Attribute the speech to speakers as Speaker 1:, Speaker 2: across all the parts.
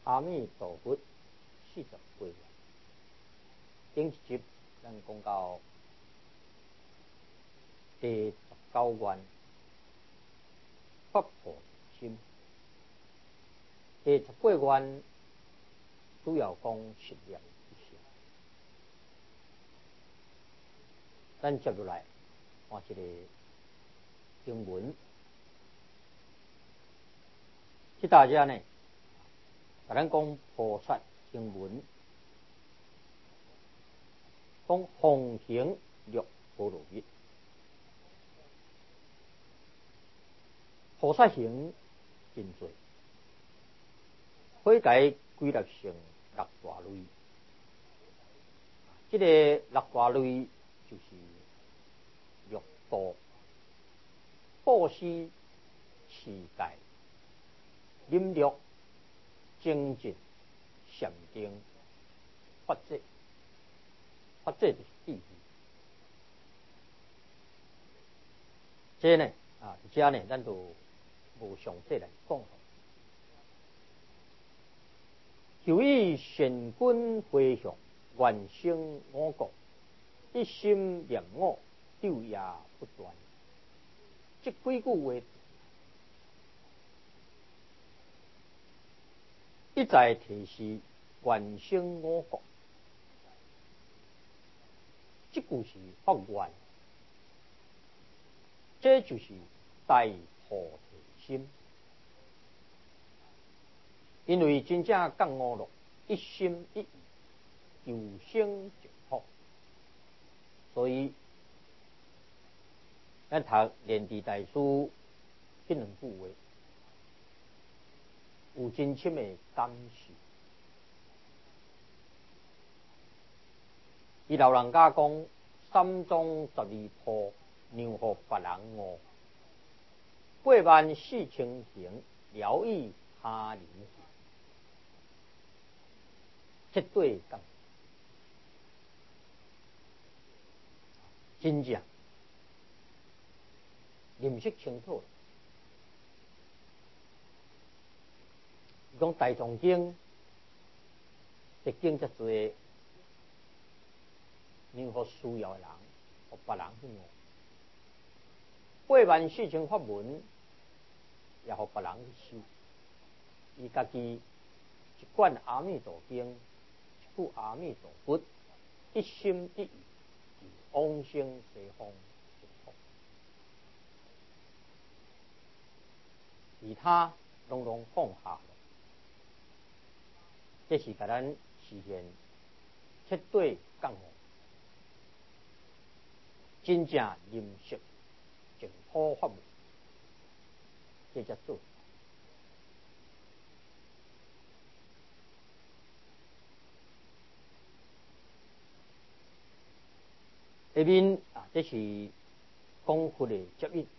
Speaker 1: 阿弥陀佛40几愿。顶一集咱讲到第19愿发菩提心，第18愿主要讲实验一下。咱接落来看一个经文，即大家呢，甲咱讲菩萨经文，讲奉行六波罗蜜。菩萨行真多，可以解归纳成6大类。这个6大类就是六度、布施、持戒、忍辱、精进、禅定、法制。法制就是智慧。这呢这呢，咱就无详细来讲。就以善根回向，愿生我国，一心念我，昼夜不断。这几句话，一再提示愿生我国。这句是发愿，这就是大菩提心。因为真正觉悟了，一心一意，求生净土，所以咱读莲池大师迄2句话，有真深的感受。伊老人家讲：3宗12破，让互别人悟；84000行，疗愈他人行。绝对感，真正认识清楚。讲大藏经，一经遮多，让互需要的人，互别人去悟；84000法门，也互别人去修。伊家己一贯阿弥陀经。阿弥陀佛，一心一意，往生西方净土，其他拢放下了。这是给咱实现绝对觉悟，真正认识净土法门，这才做。下面这是讲佛的接引。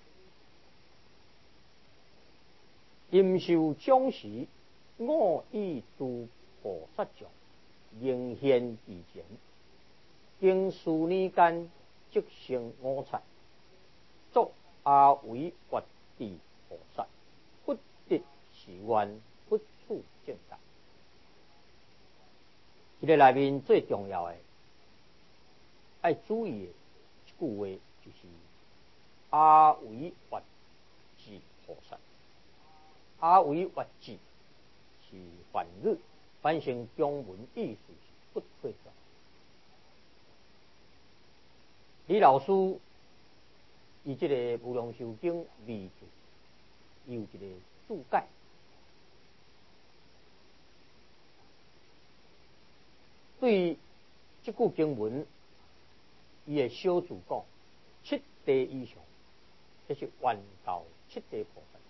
Speaker 1: 因受将时，我以诸菩萨像，仍现其前。经数年间，即成我刹，作阿惟越致菩萨，不得是愿，不处见达。这个内面最重要的。要注意的一句话就是阿惟越致菩萨。阿惟越致是梵语，翻成中文意思是不退转。李老师以这个《无量寿经》里头有一个注解，对这句经文。伊的小注讲，7地以上，这是愿到7地菩萨。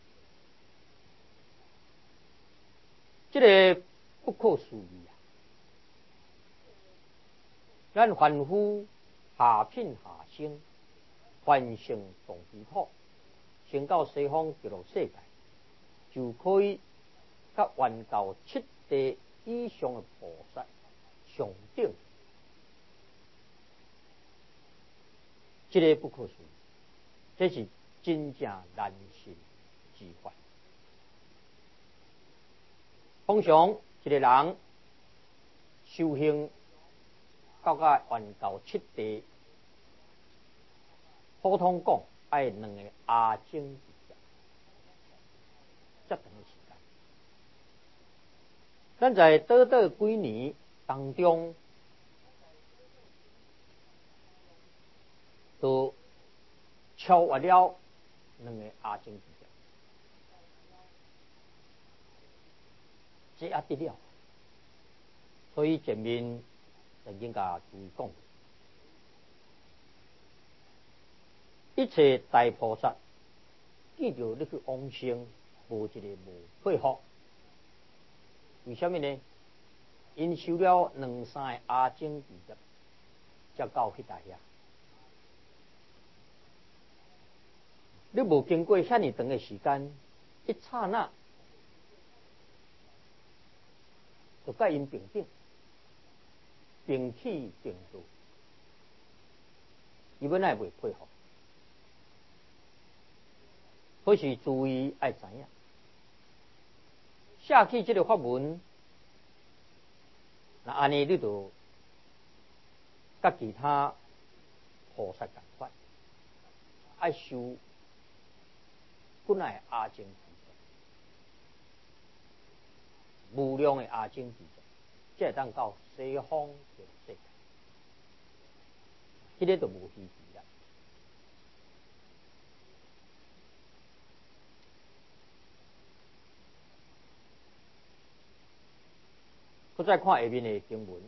Speaker 1: 这个不可思议啊！咱凡夫下品下生，凡圣同居土，升到西方极乐世界，就可以甲愿到7地以上的菩萨上顶。这个不可思议，这是真正难信之法。通常一个人修行到个圆到七地，普通讲爱两个阿精之者，这长的时间。咱在短短几年当中，都超越了两个阿精之者，这也得了。所以前面曾经甲注意讲，一切大菩萨见到你去往生，无一个无佩服。为什么呢？因修了两三个阿精之者，才到迄搭遐。你无经过遐尼长的时间，一刹那就甲因平等，平起平坐，伊本来袂佩服。可是注意爱知影，写起这个法文，那安尼你就甲其他菩萨同款，爱修本来阿精之者，无量的阿精之者，才会当到西方极乐世界，迄个就无稀奇啦。我再看下面的经文，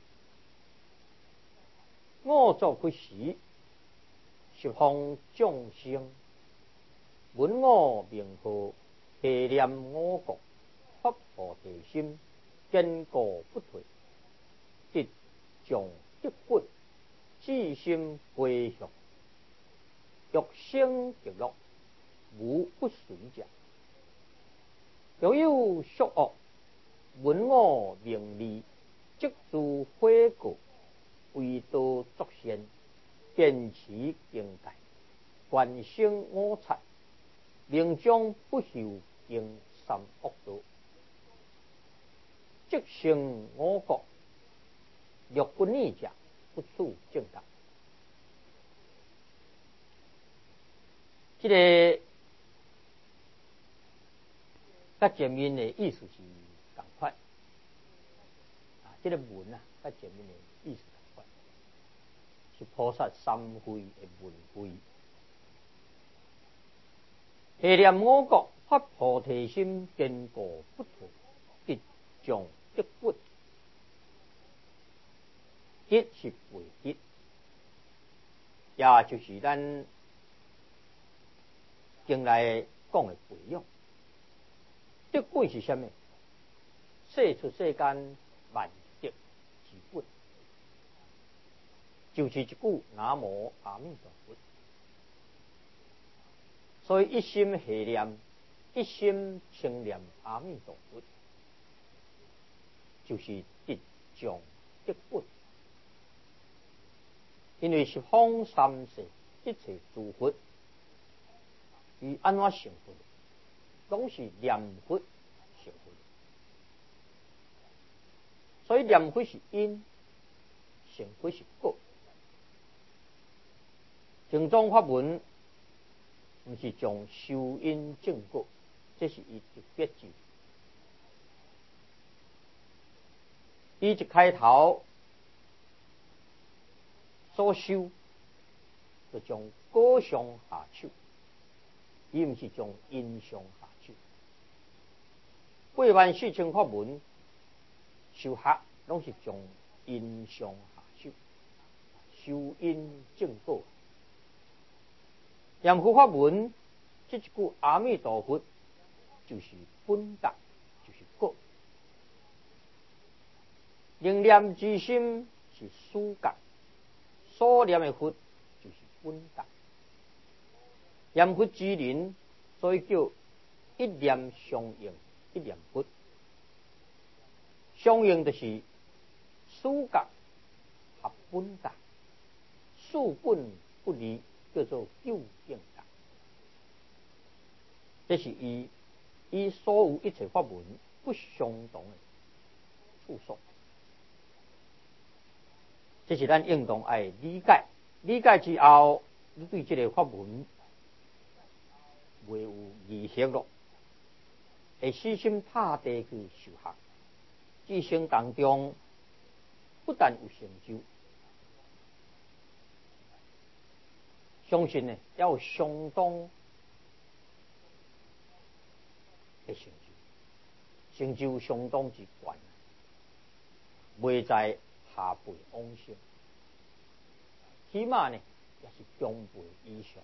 Speaker 1: 我作不时，十方众生闻我名号，祈念我国，发菩提心，坚固不退，即将得本，至心归向，欲生极乐，无不随者。若有宿恶，闻我名利，即自悔过，为道作善，坚持境界，观生我财，命中不受行三恶道，即生我国。若不逆者，不处正道。这个甲前面的意思是同款啊，这个文啊，甲前面的意思同款，是菩萨三会的文会。祈念我国，发菩提心，坚固不退，必将得本。得是为得，也就是咱经来讲的培养。得本是什么？世出世间万德之本，就是一句南无阿弥陀佛。所以一心系念，一心称念阿弥陀佛，就是得将得本。因为十方三世一切诸佛，伊安怎成佛？拢是念佛成佛。所以念佛是因，成佛是果。正宗法门，毋是从修因正果，这是伊一别句。伊一开头所修，就从果上下手，伊毋是从因上下手。84000法门修学，拢是从因上下手，修因正果。念佛法门，这一句阿弥陀佛，就是本觉，就是果。凝念之心是思觉。所念的佛就是本觉，念佛之人，所以叫一念相应，一念佛。相应就是思觉合本觉，事本不离，叫做究竟觉。这是以所有一切法门不相同的处所。这是咱应当爱理解，理解之后，你对这个法文袂有疑惑咯，会死心塌地去修学，一生当中不但有成就，相信呢也有相当的成就相当之高，袂在下辈往生，起码呢也是中辈以上。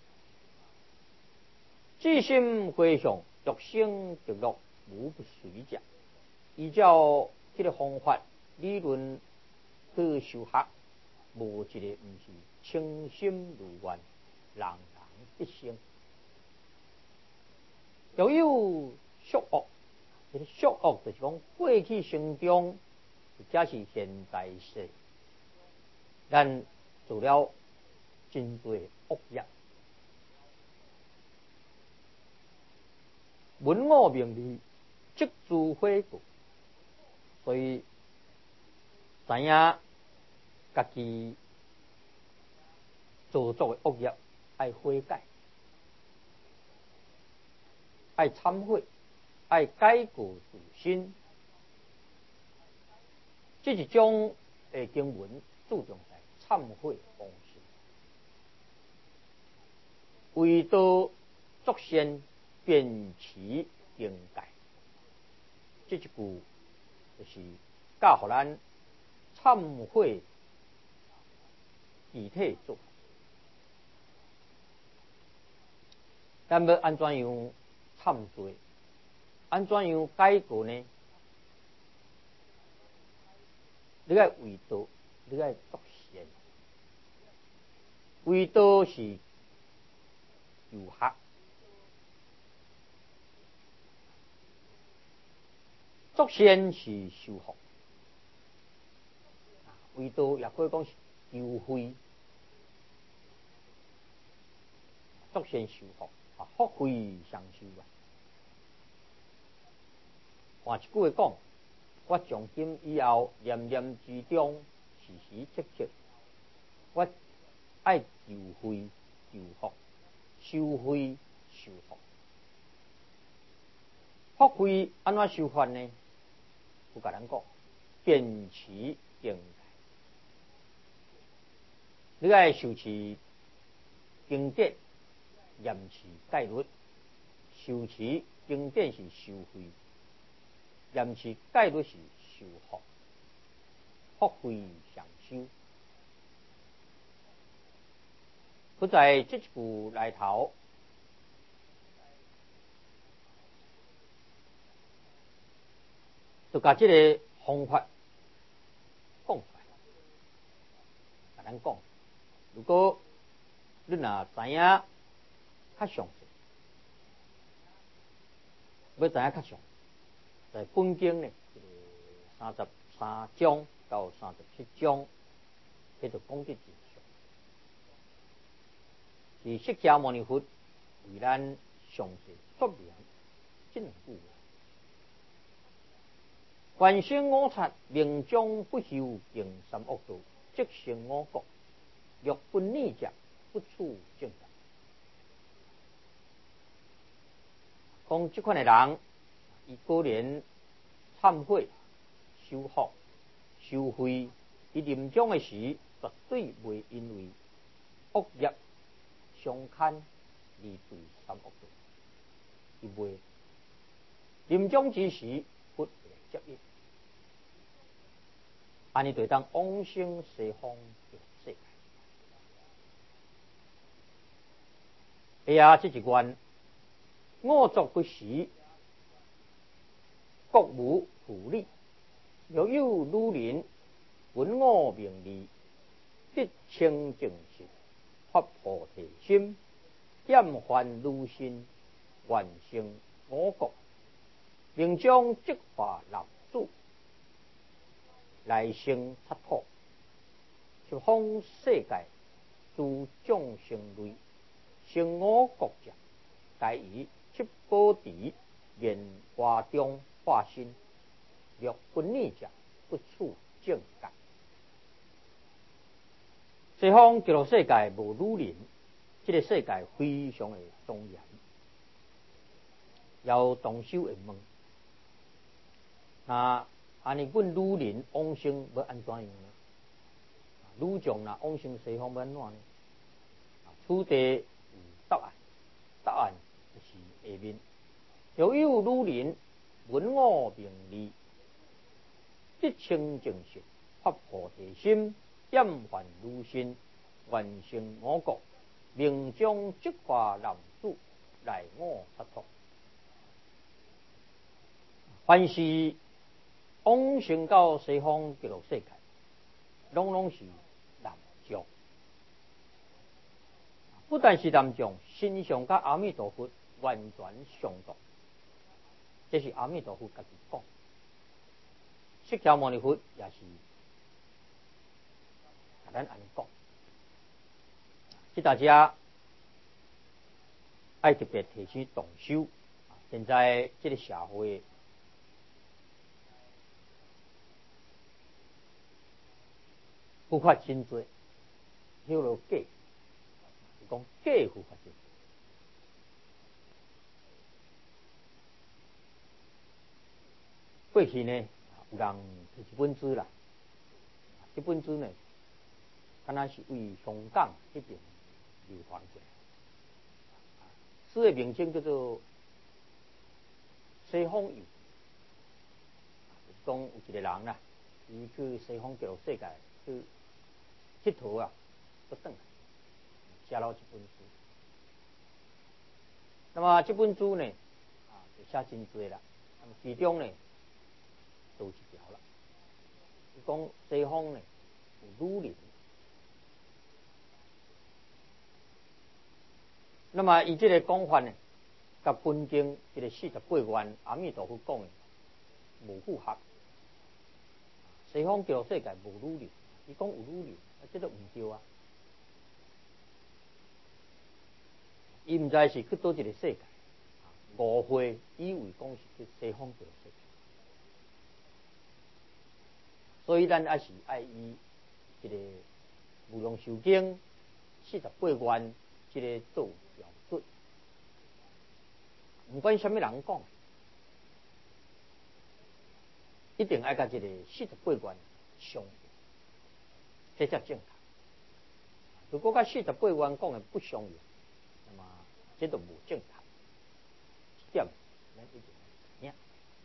Speaker 1: 至心回向，欲生得乐，无不随者。依照这个方法理论去修学，无一个毋是清心如愿，人人得生。又有宿恶，这个宿恶就是讲过去生中，或者是现在世，咱做了真多恶业。文我名利，即诛悔过，所以知影家己做作的恶业，爱悔改，爱忏悔，爱改过自新。这一种经文注重在忏悔方式，为道作善，辨其应改。这一句就是教予咱忏悔具体做。咱要安怎样忏罪？安怎样改过呢？你爱为道，你爱作善。为道是游学，作善是修福。为道也可以讲是修慧，作善修福，福慧双修啊。换一句话讲，我从今以后念念之中，时时刻刻，我爱求慧求福，修慧修福。福慧安怎修法呢？有甲咱讲，辨其应改。你爱受持经典，严持戒律。受持经典是修慧，严持戒律是修福，福慧双修。不在这一句内头，就把这个方法讲出来，甲咱讲。如果你若知影较详细，要知影较详，在本经呢，33章到37章，迄就讲得真详。是释迦牟尼佛为咱详细说明这两句话。凡生五刹，命中不修行三恶道，即成我国。若不逆者，不处正道。讲这款的人，伊果然忏悔、修福、修慧，伊临终的时，绝对袂因为恶业相牵而对三恶道，伊袂临终之时不接引，安尼就当往生西方极乐世界。哎呀，这一关我作不时，国无福利，若有女人闻我名利，必清净心，发菩提心，厌烦女心，愿成我国，并将即化立主，来生刹土，十方世界诸众生类。成我国者，该以七宝地莲花中化身， 若分离者，不处正觉。西方极乐世界无女人，这个世界非常的庄严。要同修会问：那安尼，阮女人往生要安怎样呢？女众若往生西方要安怎呢？此地有答案，答案就是下面：若有女人闻我名利，即清净心，发菩提心，厌烦如心，愿成我国，命中即化男子，来我刹土。凡是往生到西方极乐世界，拢是男众，不但是男众，身上甲阿弥陀佛完全相同。这是阿弥陀佛家己讲，释迦牟尼佛也是甲咱安尼讲。即大家爱特别提醒同修，现在这个社会佛法真多，迄落假，是讲假佛法真多。过去呢，有人摕一本书啦，这本书呢，敢若是为香港迄边流传过来。书的名称叫做《西方游》，讲有一个人啦，伊去西方极乐世界去佚佗啊，不转来，写了一本书。那么这本书呢，就写真多啦。那么其中呢，有一条啦，讲西方呢有女人。那么以这个讲法呢，甲本经这个48愿阿弥陀佛讲的无符合。西方极乐世界无女人，伊讲有女人，这都唔对啊！伊唔知是去倒一个世界，误会以为讲是去西方极乐世界，所以咱也是爱以这个无量寿经48愿这个做标准，不管什么人讲，一定爱甲这个48愿相应，这才正确。如果甲48愿讲的不相应，那么这都无正确。这点咱一定要知影。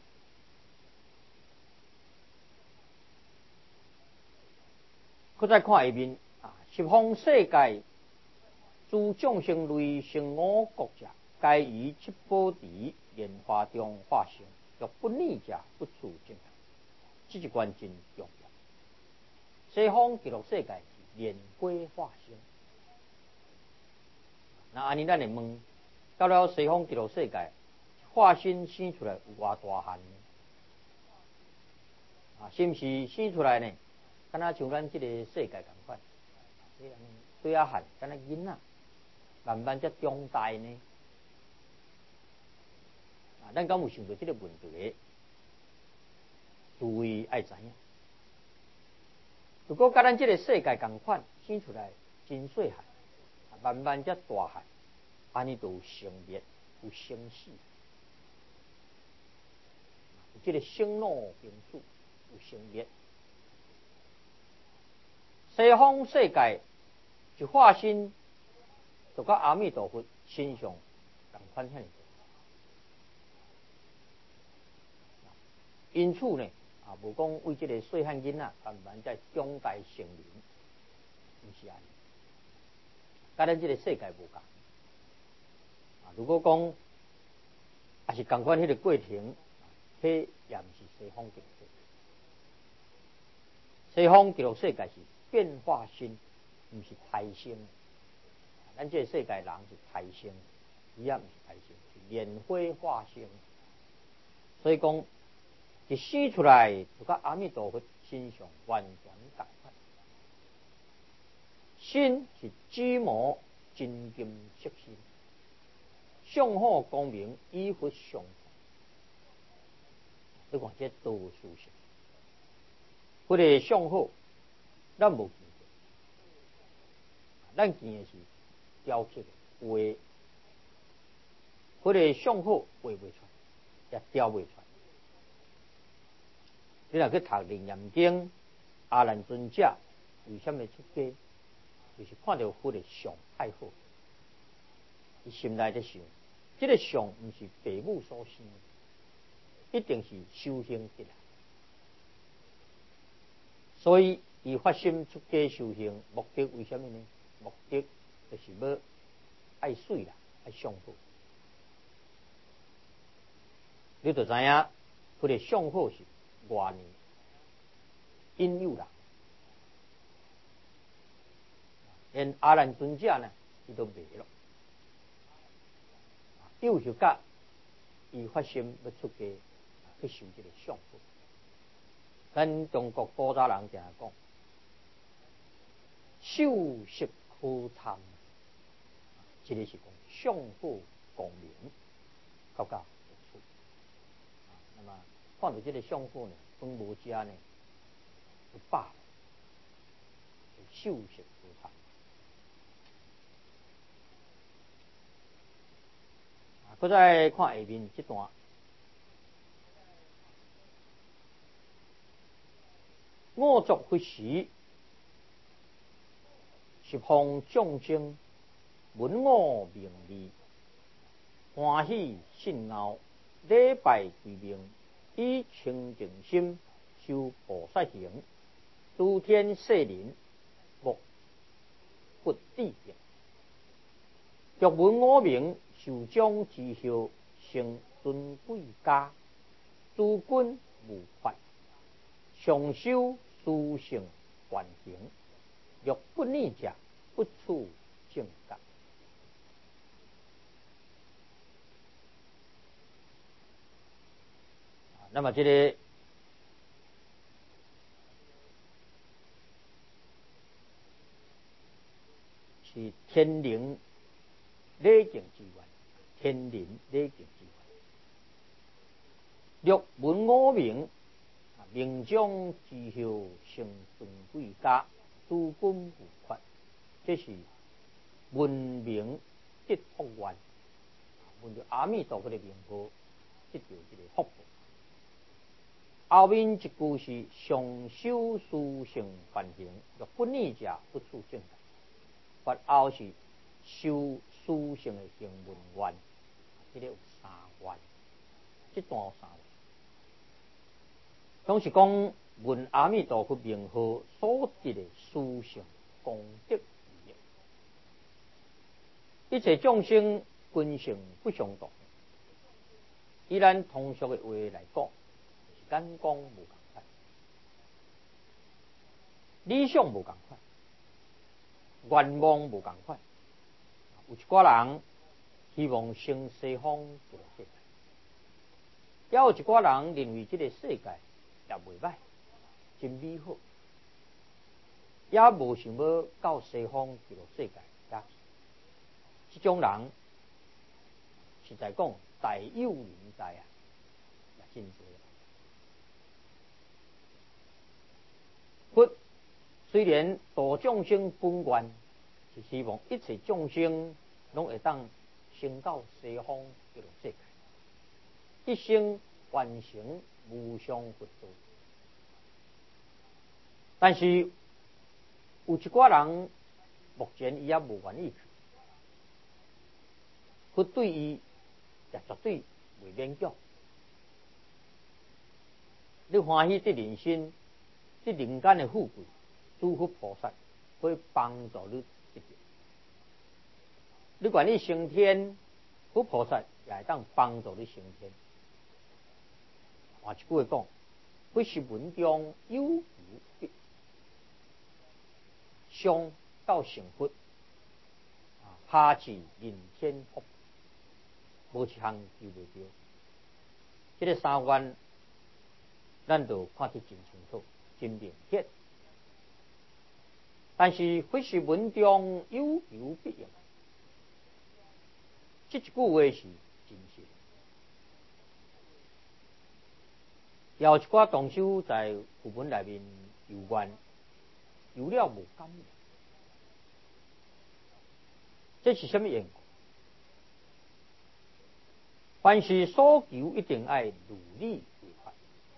Speaker 1: 搁再看下面十方世界诸众生类生我国者，该于七宝地莲花中化生，若不逆者，不处正觉。这一关真重要。西方极乐世界是莲花化生，那安尼咱会问，到了西方极乐世界，化身生出来有偌大汉呢？是毋是生出来呢？敢若像咱这个世界同款，对啊汉，敢若囡仔，慢慢才长大呢？咱敢有想到这个问题？诸位爱知影。如果甲咱这个世界同款，生出来真细汉，慢慢才大汉，安尼就有生灭，有生死，有这个生老病死，有生灭。西方世界一化身，就甲阿弥陀佛身上同款遐尔多。因此呢，无讲为这个细汉囡仔慢慢才长大成人，不是安尼。甲咱这个世界无共。如果讲也是同款迄个过程，迄也毋是西方极乐世界。西方极乐世界是变化身，毋是胎生。咱这个世界人是胎生，伊也毋是胎生，是莲花化生。所以讲，一生出来就甲阿弥陀佛身上完全同款。身是紫磨真金色身，相好光明，与佛相同。 你看这多舒适。或者上好，咱无见过，咱见的是雕刻的画，或者上好画袂出，也雕袂出。你若去读《楞严经》，阿难尊者为什么出家？就是看到佛的相太好，伊心内在想，这个相毋是父母所生，一定是修行得来。所以，伊发心出家修行，目的为什么呢？目的就是要爱水啦，爱上好。你就知影，佛的上好是外年因有人。连阿难尊者呢，伊都袂咯。幼时甲伊发心要出家去修这个上好。咱中国古早人定讲，秀色可餐，这个是讲上好光明，较有出。那么看到这个上好呢，饭无食呢，就饱，就秀色可餐。搁再看下面这段，我作佛时，十方众生闻我名利，欢喜信奥，礼拜归命，以清净心修菩萨行，诸天世人莫不地定。若闻我名，受将之后，成尊贵家，诸君无法，常修殊胜环境。若不逆者，不处正觉。那么这个是天灵礼敬之愿，天灵礼敬之愿。若闻我名，名将之后，成尊贵家，诸君无法。这是闻名得福愿，闻到阿弥陀佛的名号，得到这个福报。后面一句是常修殊胜梵行，若不逆者，不处正觉。佛后是修殊胜的行闻愿，这个有三愿，这段有三愿。拢是讲闻阿弥陀佛名号所得的殊胜功德利益。一切众生根性不相同，以咱通俗的话来讲，是眼光无同款，理想无同款，愿望无同款。有一寡人希望生西方极乐世界，也有一寡人认为这个世界也袂歹，真美好，也无想要到西方极乐世界遐去。这种人实在讲大有人在啊，也真多。佛虽然度众生本愿，是希望一切众生拢会当升到西方极乐世界，一生完成无上佛道。但是有一寡人目前伊也无愿意去，佛对伊也绝对袂勉强。你欢喜得人心，这人间的富贵，诸佛菩萨会帮助你得到。你管你升天，佛菩萨也会当帮助你升天。换一句话讲，不是文中有有必，上到成佛，下至人天福，无一项救袂着。这个三愿，咱就看得真清楚、真明显。但是佛是文中有求必应，这一句话是真实。 也有一寡同修在副本内面游愿，游了无感应，这是什么缘故？凡是所求，一定爱如理如法，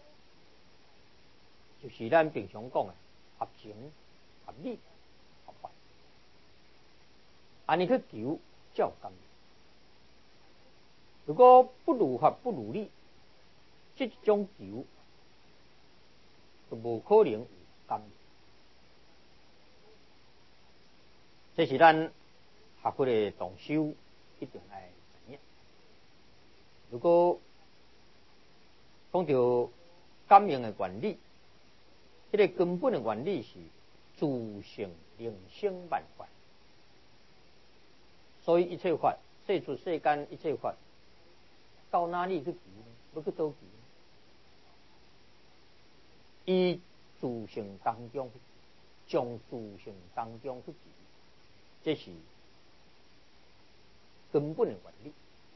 Speaker 1: 就是咱平常讲的合情、合理、合法。安尼去求，才有感应。如果不如法不如理，这种求就无可能有感应。这是咱学佛的同修一定爱知影。如果讲到感应的原理，这个根本的原理是自性灵性万法，所以一切法，世出世间一切法，到哪里去求呢？要去倒求？以自性当中，将自性当中去求，这是根本的原理。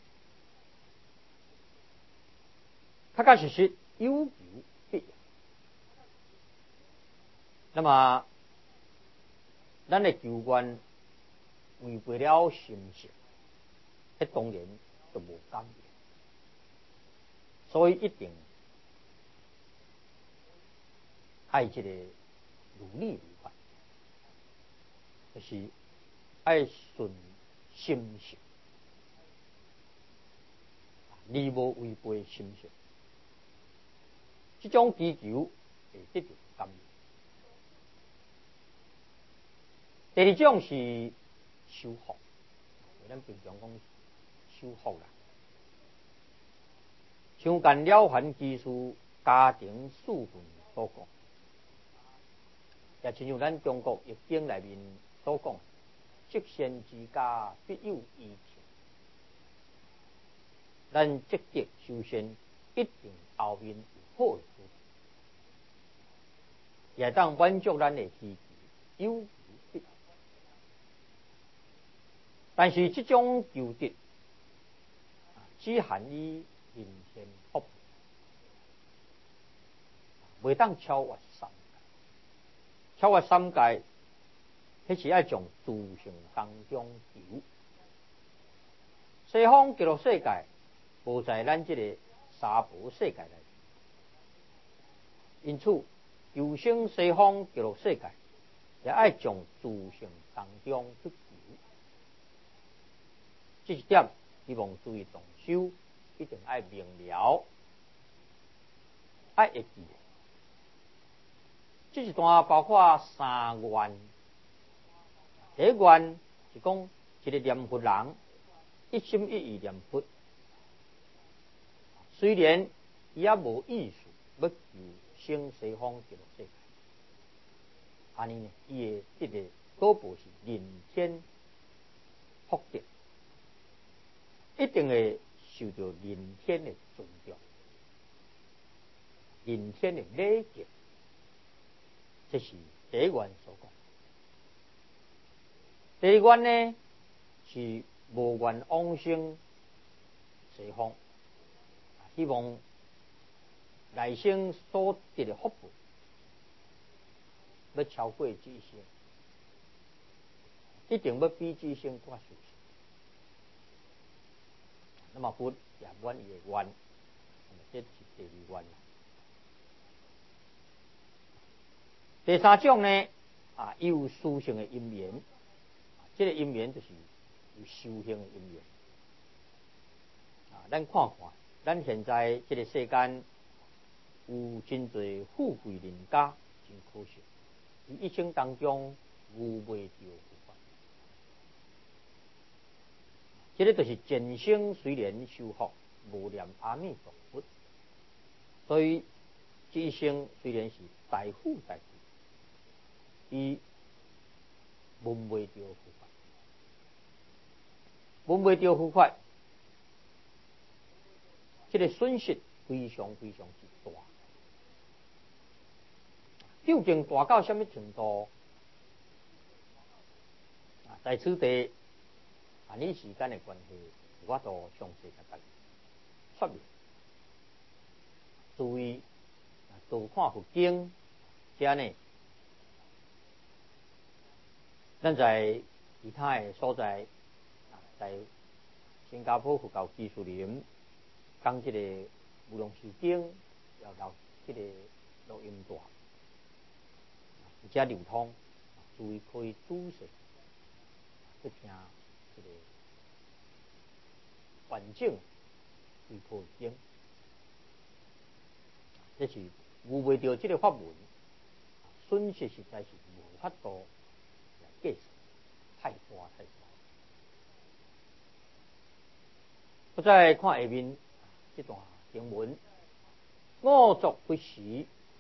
Speaker 1: 确确实实有求必应。那么，咱的求愿违背了心性，那当然就无感应。所以一定爱这个如理如法，就是爱顺心性，而无违背心性。这种祈求会得到感应。第二种是修福，咱平常讲修福啦，像干了凡技术家庭四分所讲，也亲像咱中国易经内面所讲，积善之家必有余庆。咱积极修善，一定后面有好的果，也当满足咱的祈求，有求必应。但是这种求得，只限于人天福，袂当超越三界。超越三界，迄是爱从自性当中求。西方极乐世界无在咱这个娑婆世界内，因此求生西方极乐世界，也爱从自性当中去求。这一点，希望注意同修一定爱明了，爱会记。这一段包括三愿。第一愿是讲一个念佛人一心一意念佛，虽然伊也无意思要求生西方极乐世界，安尼呢，伊的这个果报是人天福德，一定会受到人天的尊重，人天的礼敬。这是第一愿所讲。第二愿呢，是无愿往生西方，希望来生所得的福报，要超过这一生，一定要比这一生更殊胜。那么佛也愿伊的愿，这是第二愿。第三种呢，有殊胜的因缘，这个因缘就是有修行的因缘。咱看看，咱现在这个世间有真侪富贵人家，真可惜，伊一生当中无袂到佛法。这个就是前生虽然修福，无念阿弥陀佛，所以这一生虽然是大富大贵，伊闻袂到佛法，闻袂到佛法，这个损失非常非常之大。究竟大到什么程度？在此地，你时间的关系，我都详细甲大家说明。注意道看佛经，遮呢，咱在其他的所在，在新加坡佛教技术林讲这个无量寿经，要留这个录音带，而且流通，注意可以仔细去听这个完整对破经。这是有袂着这个法文，损失实在是无法度来计算，太大太大。我再看下面这段经文：我作不时，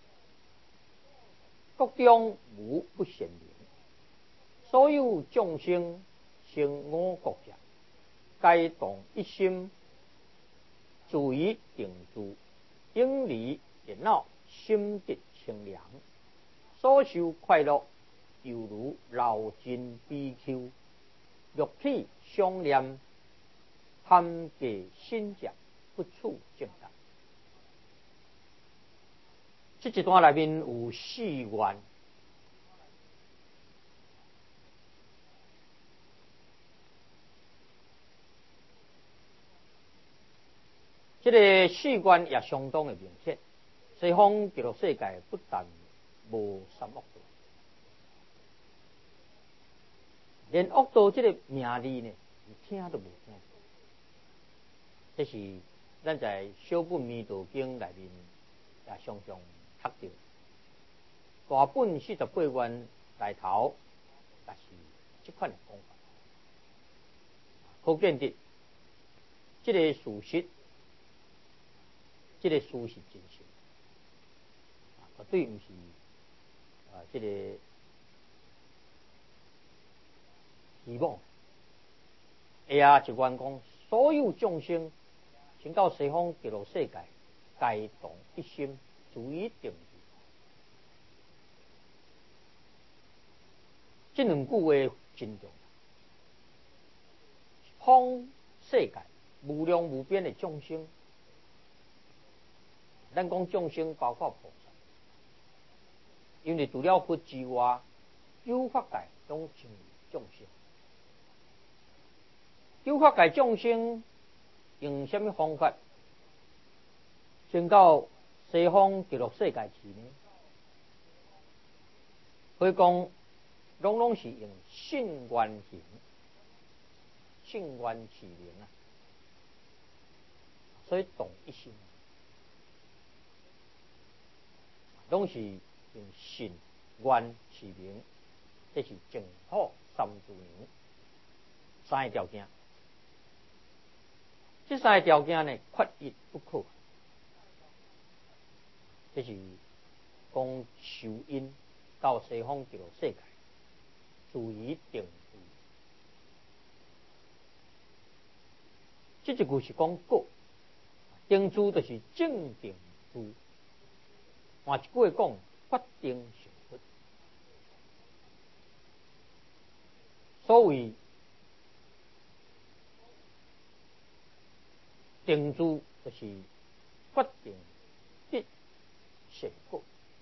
Speaker 1: 国中无不显灵，所有众生生我国者，皆动一心，注意定住，应离电脑，心得清凉，所受快乐犹如流尽悲秋，肉体相念，贪计心者，不处正道。这一段内面有4愿，这个4愿也相当的明显。西方极乐世界不但无三恶道，连恶道这个名字呢，听都无听过。这是咱在《小本弥陀经》内面也常常读到。大本48愿内头，也是这款的讲法，可见得这个事实，这个事是真实。绝对不是这个希望。一愿讲，所有众生升到西方极乐世界，皆动一心，注意定住。这两句话真重要。方世界无量无边的众生，咱讲众生包括菩萨。因为除了佛之外，九法界拢称为众生。九法界众生用什么方法升到西方极乐世界去呢？可以讲，拢是用信愿行，信愿起名啊，所以动一心，拢是用信愿起名，这是正好三资名3个条件。这3个条件呢，缺一不可。这是讲受因到西方极乐世界，注意定住。这一句是讲果，定住就是正定住。换一句话讲，决定成佛。所谓定住，就是决定得成果。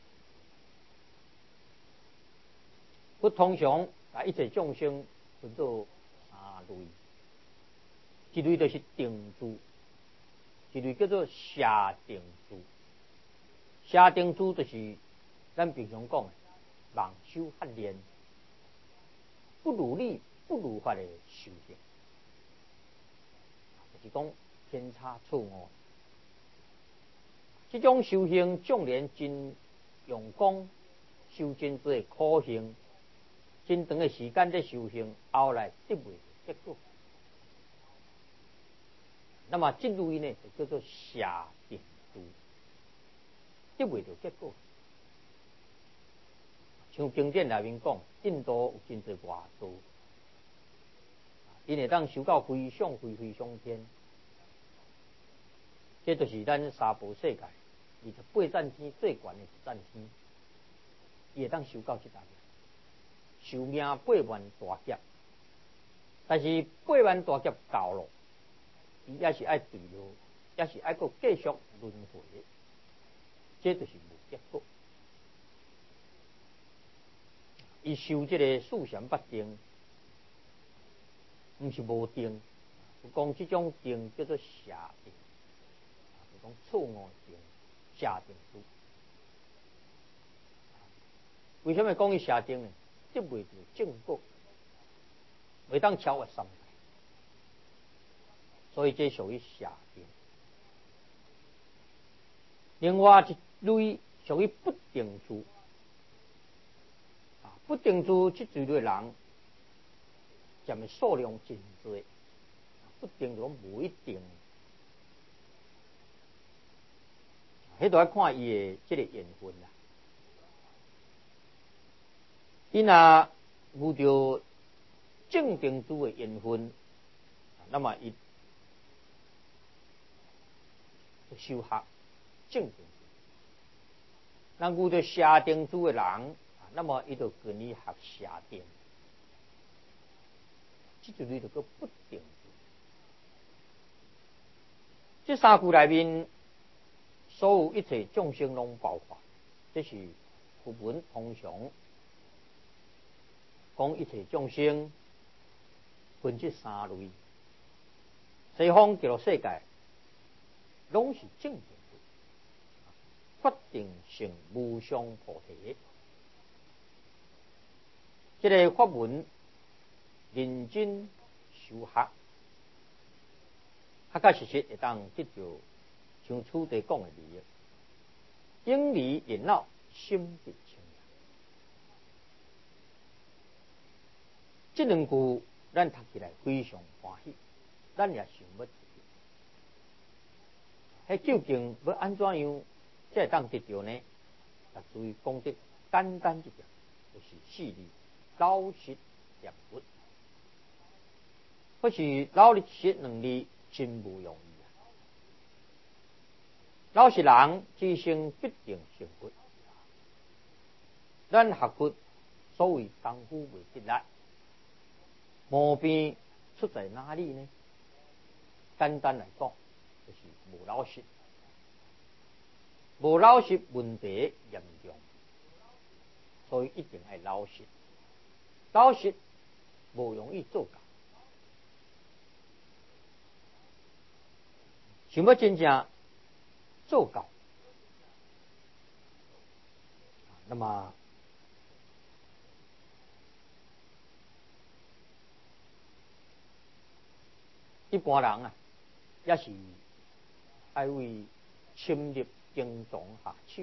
Speaker 1: 佛通常把一切众生分作3类，一类就是定住，一类叫做下定住。下定住就是咱平常讲的盲修瞎练，不如理不如法的修行，就是讲偏差错误。这种修行纵然真用功，修真多苦行，真长的时间在修行，后来得不到结果。那么这类呢，就叫做下定住，得不到结果。像经典内面讲，印度有真多外道，因会当修到非常天，这就是咱娑婆世界28赞天最悬的一赞天，伊会当修到这搭边，寿命8万大劫。但是8万大劫到了，伊也是爱对路，也是爱搁继续轮回，这就是无结果。伊修这个四禅八定，毋是无定，讲这种定叫做邪定，就讲错误定、邪定书。为什么讲伊邪定呢？得袂到正果，袂当超越三界，所以这属于邪定。另外一类属于不定住，不定住这类的人，占的数量真多，不定住无一定，迄都要看伊的这个缘分啦。伊若遇到正定住的缘分，那么伊就修学正定住。那遇到邪定住的人，那么伊就跟你学邪定，这就类就叫不定住。这三句内面，所有一切众生拢包括，这是佛文通常讲一切众生分这三类。西方极乐世界拢是正定住，法定成无上菩提。这个法门认真修学，确确实实会当得到像此地讲的利益，应离热闹，心得清凉。这两句咱读起来非常欢喜，咱也想要。迄究竟要安怎样才会当得到呢？啊，注意讲得简单一点，就是四字：老实念佛。或是老实两字真不容易啊！老实人一生必定成佛。咱学佛所谓功夫未得力，毛病出在哪里呢？简单来讲，就是无老实。无老实问题严重，所以一定要老实。老实无容易做到。想要真正做到，那么一般人也是爱为深入经藏下手，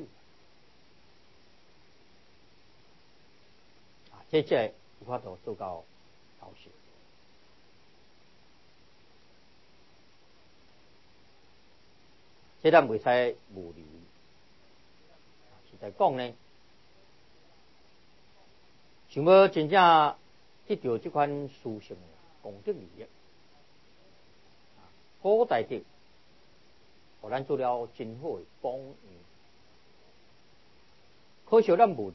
Speaker 1: 这有法度做到老实。这咱袂使无理，是在讲呢，想要真正得到这款殊胜的功德利益，古代的，互咱做了真好的榜样。可惜咱无理，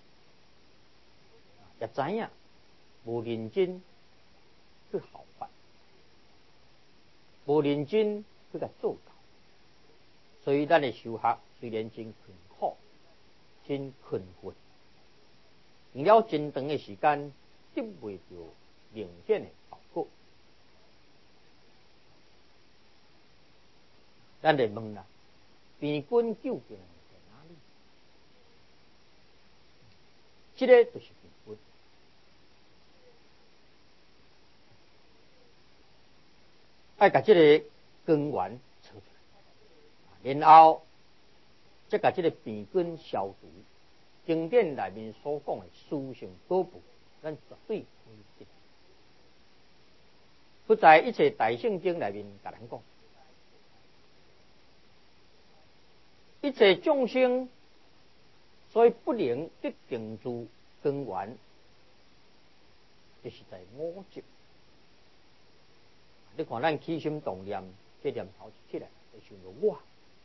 Speaker 1: 也知影无认真去效法，无认真去甲做到。所以咱的修学虽然真困苦、真困惑，用了真长的时间，得袂到明显的效果。咱来问啦，病根究竟在哪里？这个就是病根。要把这个根源找出来，然后再把这个病根消除。经典内面所讲的殊胜宝部，咱绝对可以得。不在一切大圣经内面甲咱讲，一切众生所以不能得定住根源，就是在我执。你看咱起心动念，这念头起来，就想到我，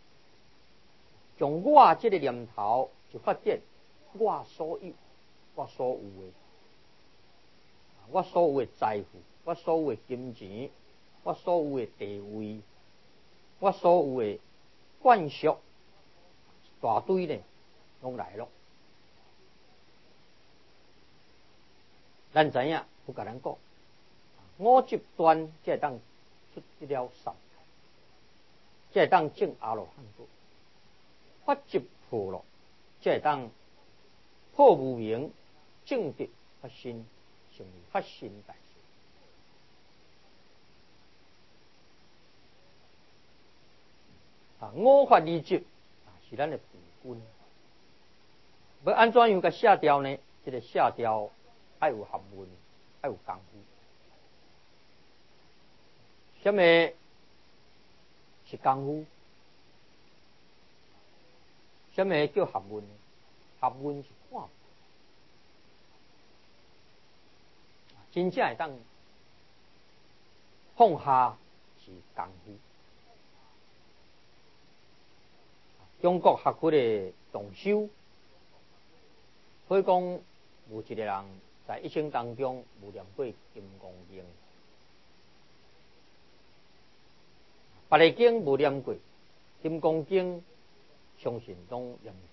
Speaker 1: 从我这个念头就发现我所有，我所有的，我所有的财富，我所有的金钱，我所有的地位，我所有的惯俗，大堆呢， 拢来咯。咱知影，有甲咱讲，五集端才会当出得了三，才会当证阿罗汉果；法集破咯，才会当破无明，证得发心，成为发心大士。五法二集是咱的本根。要安怎样甲下调呢？这个下调爱有学问，爱有功夫。什么是功夫？什么叫学问？学问是看，真正会当放下是功夫。中国学佛的同修，可以讲无一个人在一生当中无念过金刚经，别个经无念过，金刚经相信拢念过。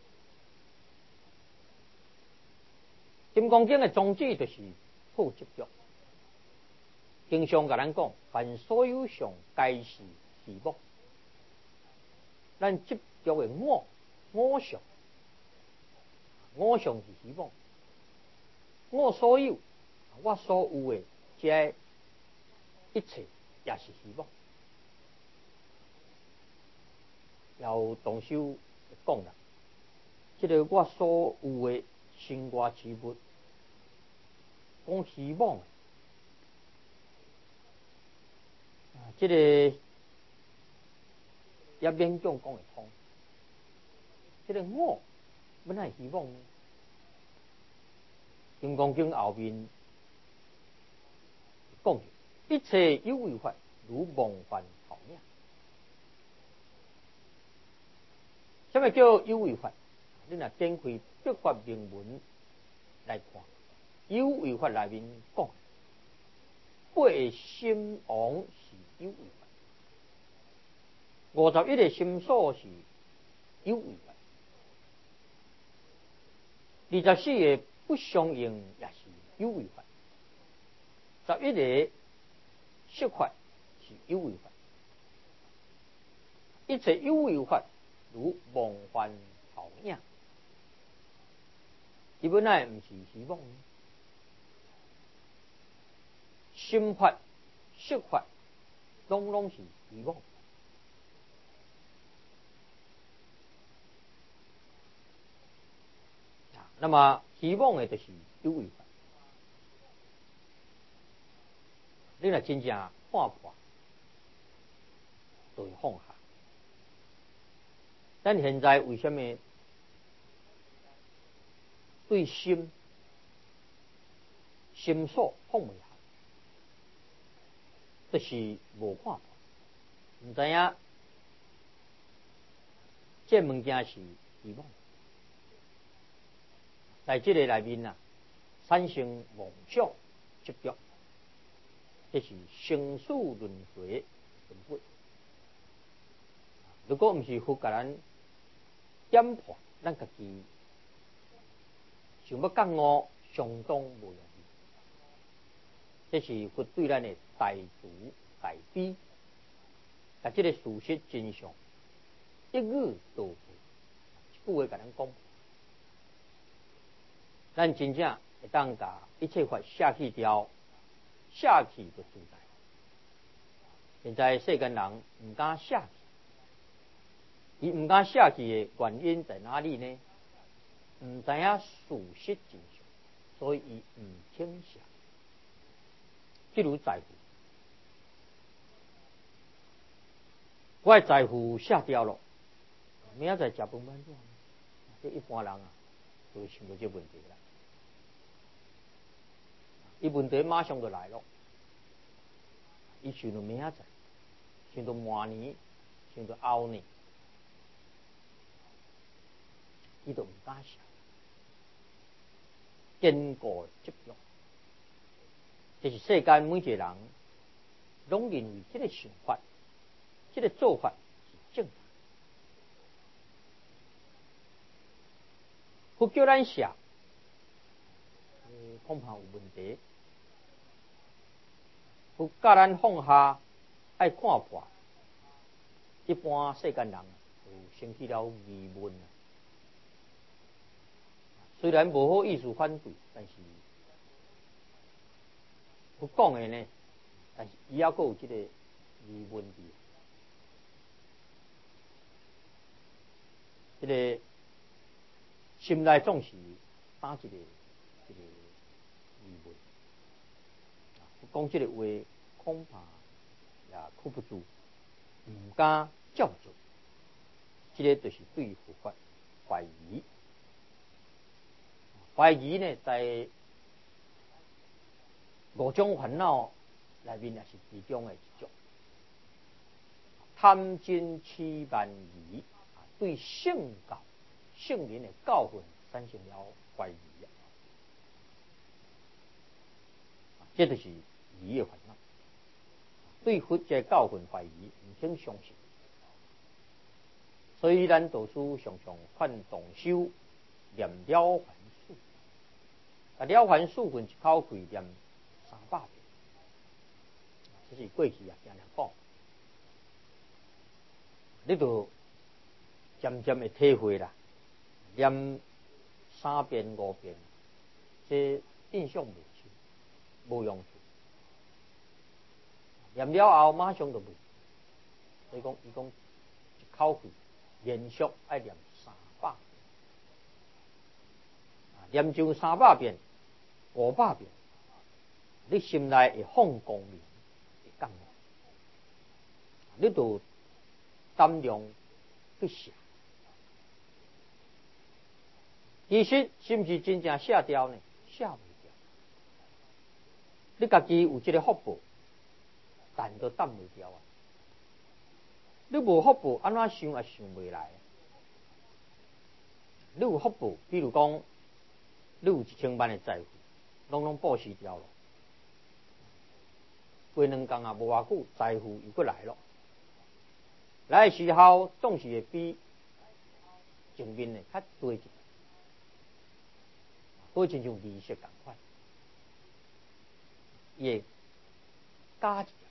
Speaker 1: 金刚经的宗旨就是破执着，经常甲咱讲，凡所有相，皆是虚妄。咱执着的我相，我相是虚妄。我所有，我所有的这一切也是虚妄。有同修讲啦，这个我所有的生活之物，讲虚妄，这个也勉强讲会通。这个我，本来虚妄呢。金刚经后面讲，一切有为法，如梦幻泡影。什么叫有为法？你若点开百法明文来看，有为法内面讲，八个心王是有为法，51个心所是有为法，24个不相应也是有为法，11个色法是有为法，一切有为法如梦幻泡影。伊本来毋是虚妄，心法、色法，拢是虚妄。那么虚妄的就是有为法。你若真正看破，就会放下。咱现在为什么对心所放不下？就是无看破，唔知影这物件是虚妄。在这个内面产生妄想执着，这是生死轮回根本。如果唔是佛甲咱点破，咱家己想要觉悟，相当无容易。这是佛对咱的大慈大悲，把这个事实真相一语道破，一句话甲咱讲，咱真正会当甲一切法舍弃掉，舍弃就自在。现在世间人唔敢舍弃。伊唔敢舍弃的原因在哪里呢？唔知影事实真相，所以伊唔肯舍。譬如财富，我的财富舍掉了，明仔载食饭饭怎？这一般人就会想到这问题啦。伊问题马上就来了，伊想到明仔载，想到明年，想到后年。伊都唔敢想，坚固执着，这是世间每一个人拢认为这个想法、这个做法是正常。 不叫咱写，恐怕有问题。不教咱放下，爱看破。一般世间人就生起了疑问。虽然无好意思反对，但是不讲的呢，但是伊也阁有这个疑问伫。这个心内总是打一个疑问。讲这个话，恐怕也哭不住，唔敢照做。这个就是对佛法怀疑。怀疑呢，在五种烦恼内面也是其中的一种。贪嗔痴慢疑，对圣教、圣人的教训产生了怀疑。这就是疑的烦恼。对佛这教训怀疑，唔肯相信。所以咱读书常常劝同修念了凡四，了凡四分一口气念300遍，这是过去也经常讲。你就渐渐会体会啦，念3遍5遍，这印象未深，无用处。念了后马上就袂，所以讲伊讲一口气连续爱念300遍，念就300遍、500遍，你心内会放光明，会感恩，你就胆量去写。其实是不是真正写掉呢？写袂掉。你家己有这个福报，但都担袂掉啊！你无福报，安怎想也想袂来。你有福报，比如讲，你有1000万的财富，拢布施掉了，过2工啊，无偌久，财富又过来了。来的时候，总是会比前面的较多一点，好亲像利息同款，也加一点。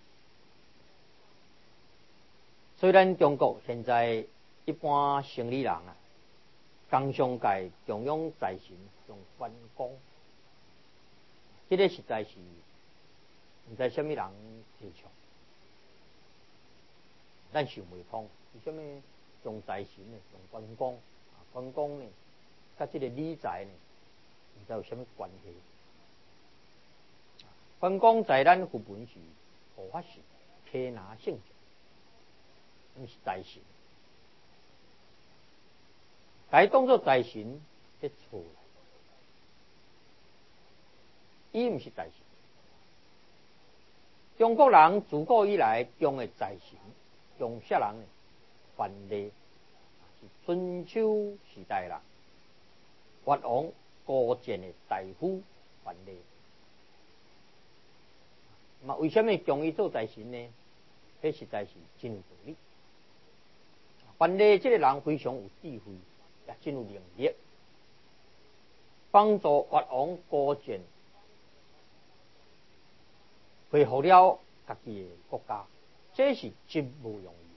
Speaker 1: 虽然中国现在一般生理人啊，工商界重用财神，用关公，这个实在是唔知什么人提倡，咱想袂通。为什么用财神呢？用关公？关公呢，甲这个理财呢，唔知有什么关系？关公在咱佛门是护法神，天拿圣将。毋是财神，该当作财神，这错了。伊毋是财神。中国人自古以来用的财神，用啥人呢？范蠡是春秋时代人，越王勾践的大夫范蠡。那为什么用伊做财神呢？这实在是真有道理。范蠡这个人非常有智慧，也真有能力，帮助越王勾践恢复了家己的国家，这是真不容易。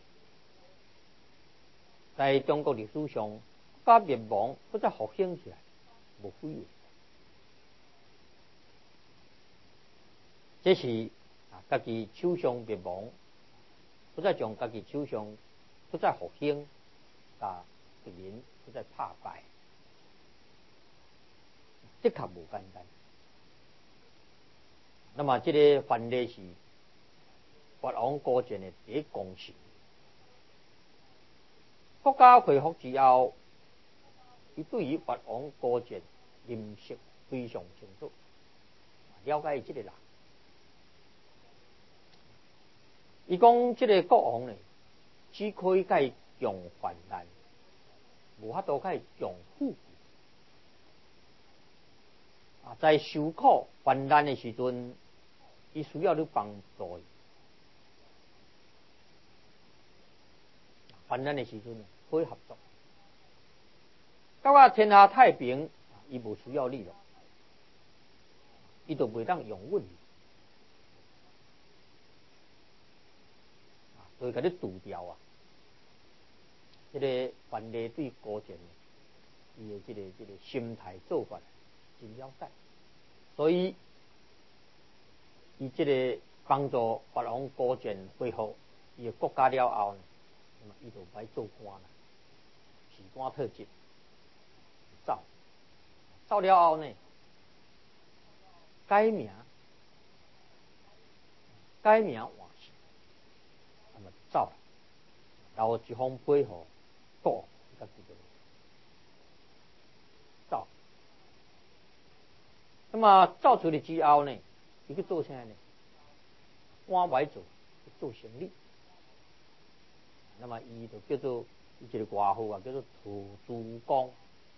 Speaker 1: 在中国历史上，国家灭亡，或者复兴起来，无废话。这是家己手上灭亡，或者将家己手上。不再复兴，敌人不再怕败，的确无简单。那么，这个范蠡是越王勾践的第一功臣。国家恢复之后，伊对于越王勾践认识非常清楚，了解这个人。伊讲这个国王呢，只可以甲伊用患难，无法度甲伊用富贵。在受苦患难的时阵，伊需要你帮助伊。患难的时阵可以合作， 到啊天下太平，伊无需要你了，伊就袂当用阮，所以甲你除掉啊。这个范蠡对高渐，伊的这个心态做法真了解，所以伊这个帮助法王高渐恢复伊的国家了后呢，那么伊就歹做官啦，辞官退职，走了后呢，改名换姓，那么走了，留一封批号。国家己就走，那么走出去之后呢，伊去做啥呢？官歹做，做生意。那么伊就叫做伊一个外号啊，叫做土猪公。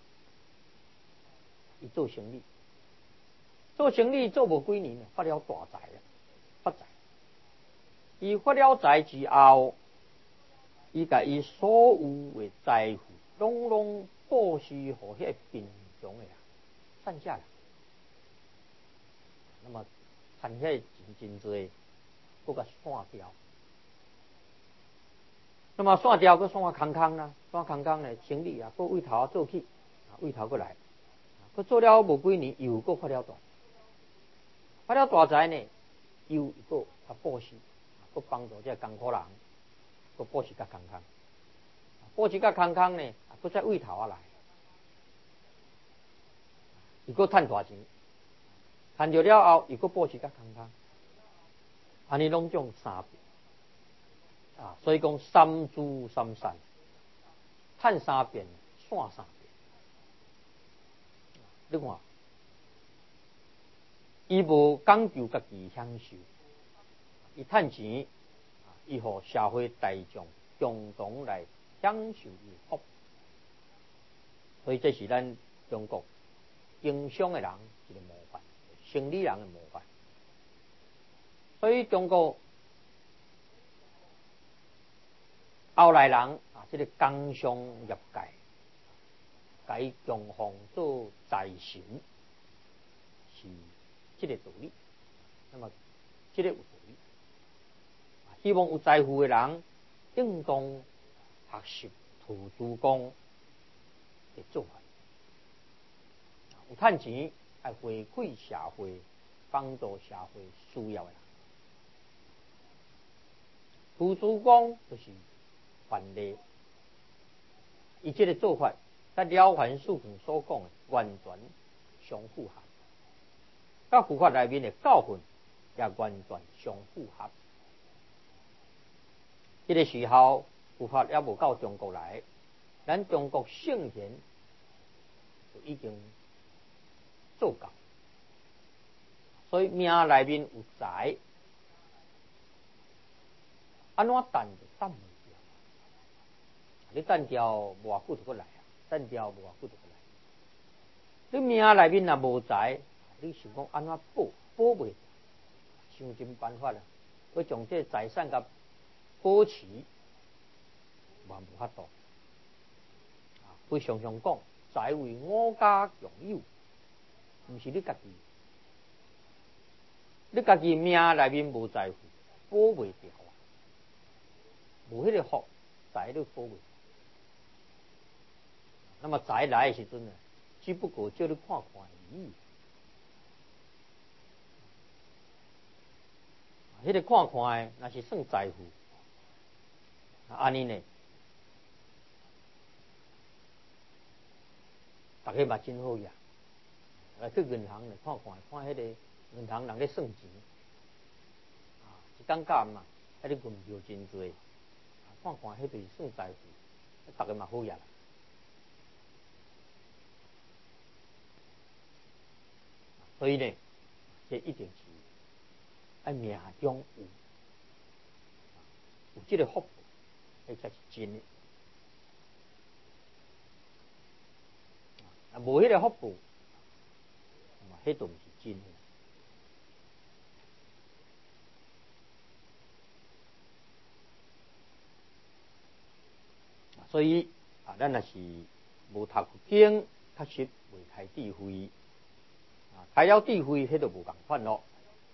Speaker 1: 伊做生意，做无几年，发了大财了，发财。伊发了财之后，伊甲伊所有的财富，拢布施予迄贫穷的人、善下人。那么趁遐真多，搁甲散掉。那么散掉，搁散空空啦，散空空呢，生意啊，搁为头做起，为头搁来，搁做了无几年，又搁发了大财呢，又搁布施，搁帮助这艰苦人，搁布施甲空空。布施甲空空呢，搁再为头来，又搁赚大钱，赚着了后，又搁布施甲空空，安尼拢种三遍所以讲三珠三散，赚三遍，散三遍。你看，伊无讲究家己享受，伊赚钱，伊互社会大众共同来享受伊福。所以这是咱中国经商的人一个模范，生理人的模范。所以中国后来人这个工商业界，甲伊供奉做财神，是这个道理。那么这个有道理，希望有财富的人应当学习土猪公的做法，有赚钱要回馈社会，帮助社会需要的人。土猪公就是范蠡，伊这个做法，甲《了凡四训》所讲的完全相符合，甲佛法内面的教训也完全相符合。这个时候佛法也无到中国来，咱中国圣贤就已经做到，所以命内面有财，安怎等就等唔掉。你等掉无偌久就过来啊，等掉无偌久就过来。你命内面若无财，你想讲安怎保袂掉？想尽办法啦，要将这财产甲保持，嘛无法度。佢常常讲，财为我家共有，毋是你家己。你家己命内面无财富，保袂掉啊！无迄个福，财都保袂。那么财来的时阵呢，只不过叫你看看而已。迄个看看的，那是算财富。安尼呢，大家嘛真好呀。来去银行呢看看，看迄个银行人咧算钱，一感觉嘛，迄个银票真多，看看迄就是算财富，大家嘛好呀。所以呢，这一定是爱命中有这个福，迄才是真的。无迄个福报，迄都毋是真的。所以咱若是无读经，确实未开智慧。开了智慧，迄就无共款咯。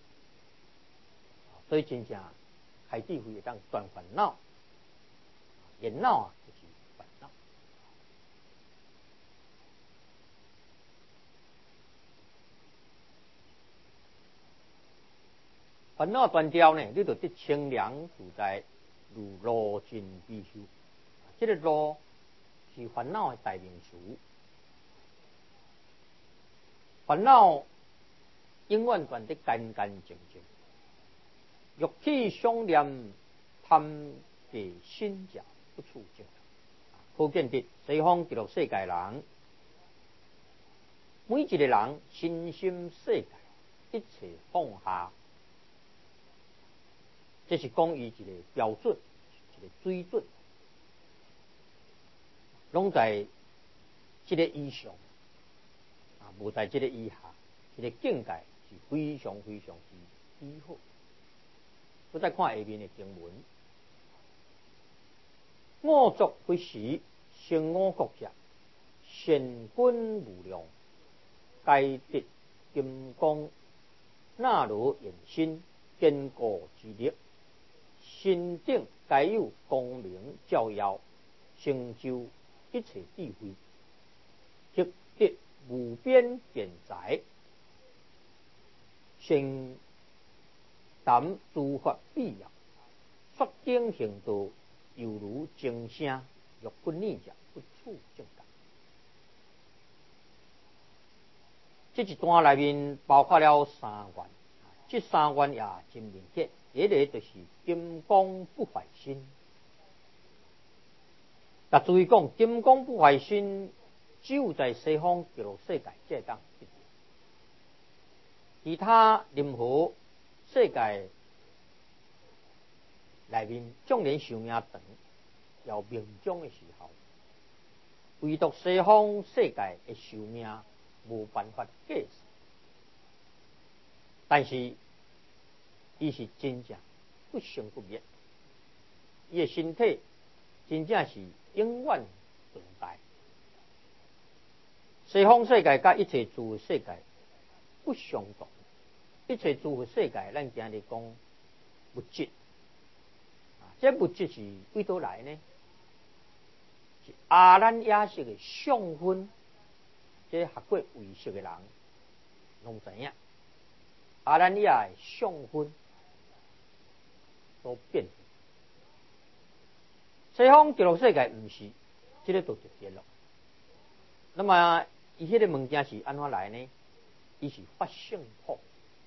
Speaker 1: 所以真正开智慧会当断烦恼，烦恼就是烦恼。烦恼断掉呢，你就得清凉自在，如路尽必修。这个路是烦恼的代名词。烦恼永远断得干干净净，欲起想念贪地心者不处境。可见得西方极乐世界人，每一个人身心世界一切放下，这是讲伊一个标准，一个水准，拢在这个以上，无在这个以下。这个境界是非常非常之美好。我再看下面的经文：我作不时，生我国者，善君无量，皆得金刚那罗延伸，坚固之力，心顶皆有光明照耀，成就一切智慧，即得无边辩才。先谈诸法必要，率经行道，犹如钟声，欲君逆者不处正道。这一段内面包括了三愿，这三愿也真明显。第一个就是金刚不坏身。但注意讲，金刚不坏身，只有在西方极乐世界才当得到。其他任何世界内面，纵然寿命长，要命中的时候，唯独西方世界的寿命无办法计算。但是，伊是真正不生不灭，伊的身体真正是永远存在。西方世界甲一切诸世界不相同。一切诸佛世界，咱今日讲物质，这物质是为倒来呢？是阿兰亚式的相分，这学过唯识的人拢知影，阿兰亚的相分所变。西方极乐世界不是，这个都特别了。那么，伊迄个物件是安怎来呢？伊是法性破。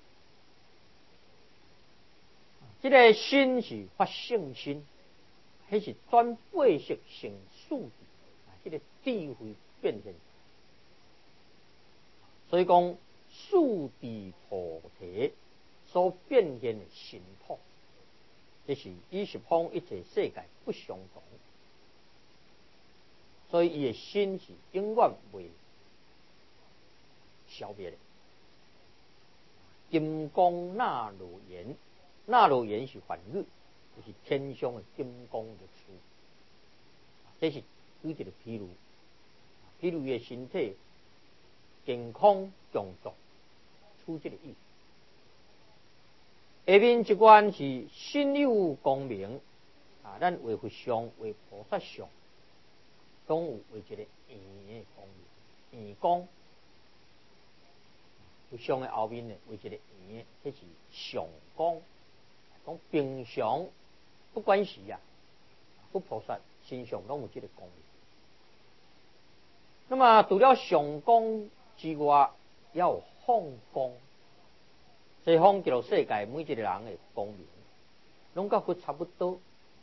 Speaker 1: 这个心是法性心，迄是转八识成数智，这个智慧变现。所以讲，数智菩提所变现的神通，这是与十方一切世界不相同。所以伊的心是永远未消灭的。金刚那罗延。那罗延是梵语，就是天上的金刚律师。这是举一个譬如，譬如伊的身体健康强壮，出这个意思。下面一关是心有光明，咱为佛像、为菩萨像，拢有为一个圆的光明，圆光。佛像的后面呢，为一个圆，这是上光。讲平常不管是佛菩萨身上拢有这个光明。那么除了上光之外，也有放光。西方极乐世界每一个人的光明，拢甲佛差不多。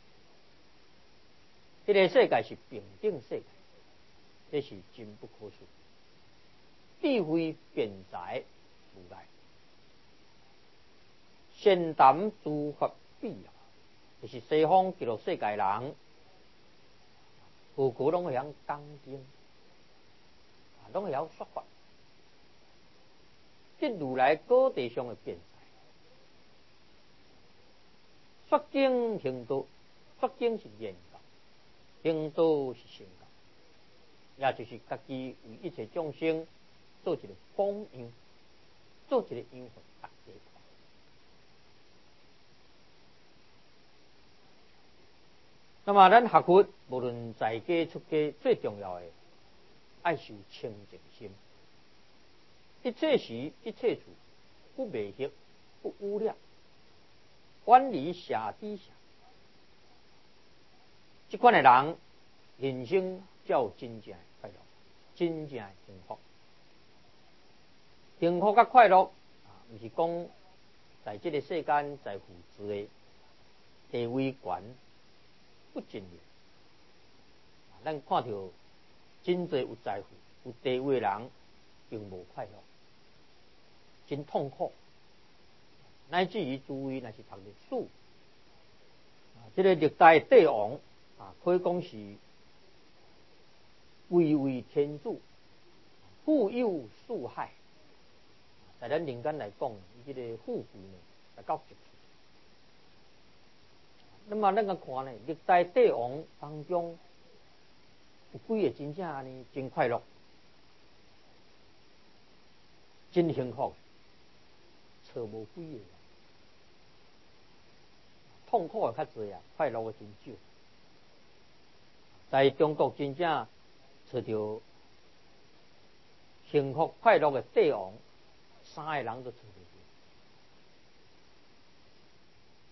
Speaker 1: 这个世界是平等世界，这是真不可思议。智慧辩才如来。先谈诸法必要，就是西方极乐世界人，个个拢会晓讲经，拢会晓说法。这如来高地上的辩才，说经行道，说经是言教，行道是行教。 也就是家己为一切众生做一个榜样，做一个样互大家看。那么咱学佛，无论在家出家，最重要的爱修清净心。一切时一切处，不迷惑，不污染，远离邪知邪。这款的人，人生才有真正的快乐，真正的幸福。幸福甲快乐，毋是讲在这个世间在乎之的地位悬不真的。咱看到真侪有财富、有地位的人，并无快乐，真痛苦。乃至于诸位若是读历史，这个历代帝王可以讲是位位天主，富有四海。在咱人间来讲，伊这个富贵呢，达到极处。那么咱个看呢，历代帝王当中，有几个真正安尼真快乐、真幸福，找无几个。痛苦的较侪啊，快乐的真少。在中国真正找到幸福快乐的帝王，3个人都找袂